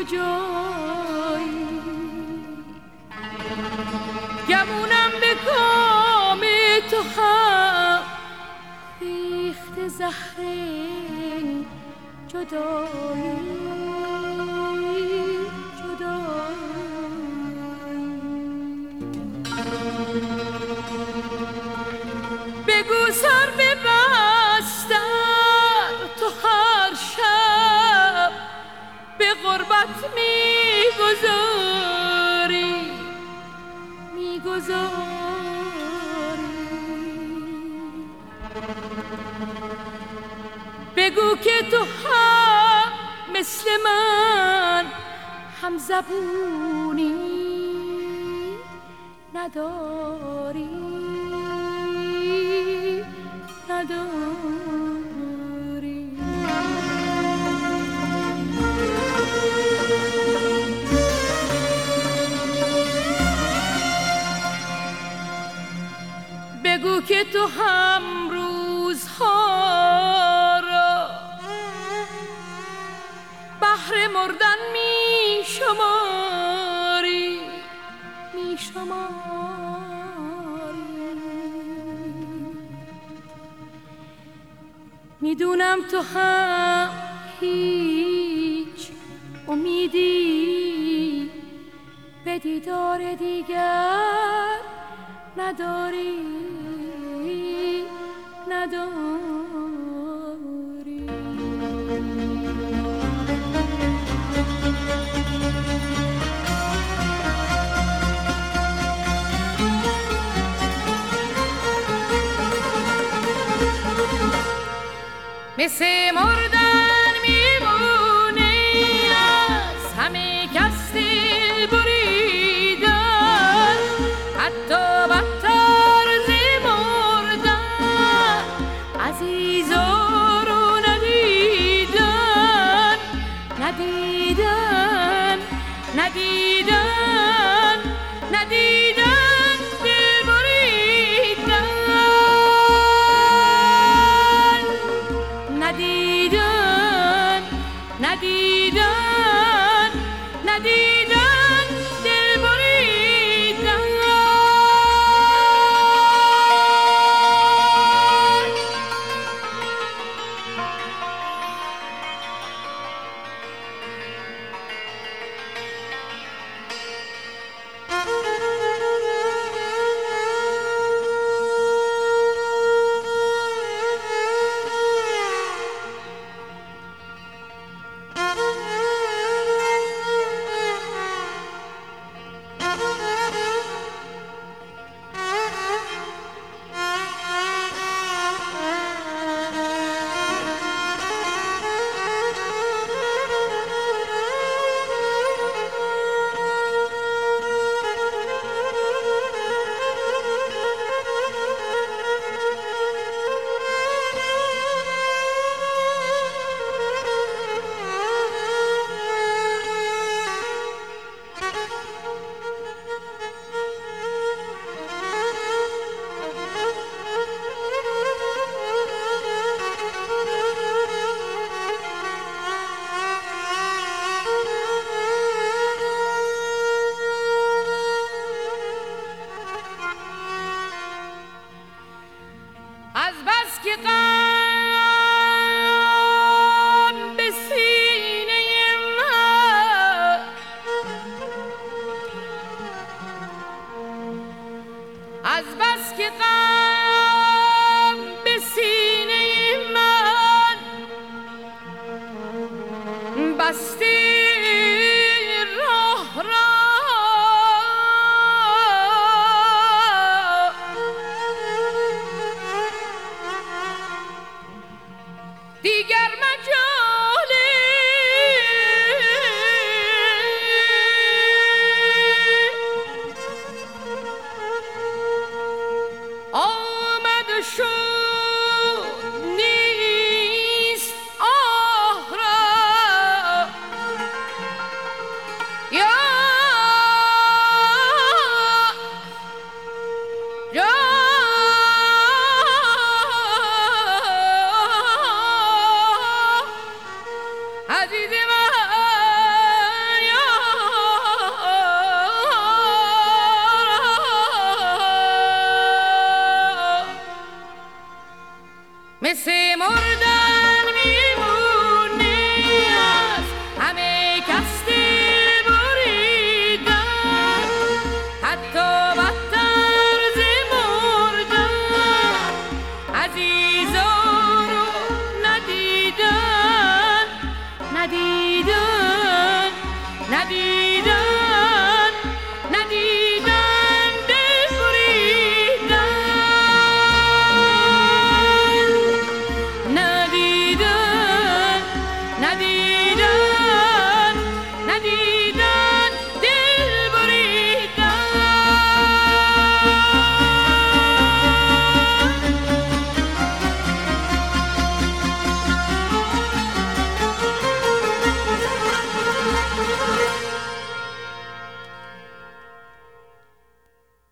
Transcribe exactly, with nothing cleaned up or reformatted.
کجایی گمونم به کام تو هم ریخت زهر جدایی بگو سر ببستر تو هر شب به غربت میگذاری میگذاری بگو که تو هم مثل من هم زبونی نداری نداری بگو که تو هم روزها را بهر مردن می شماری می شماری میدونم تو هم هیچ امیدی به دیدار دیگر نداری نداری مثل مردن میمونه از همه کس دل بریدن حتی بدتر ز مردن عزیزا رو ندیدن ندیدن ندیدن ندیدن دل بریدن ندیدن ندیدن ندیدن دل بریدن از بس که غم به سینه من از بس که غم به سینه من بستی راه را دیگر مجالی آمد و شد نیست آه را یا یا عزیز من مثل مردن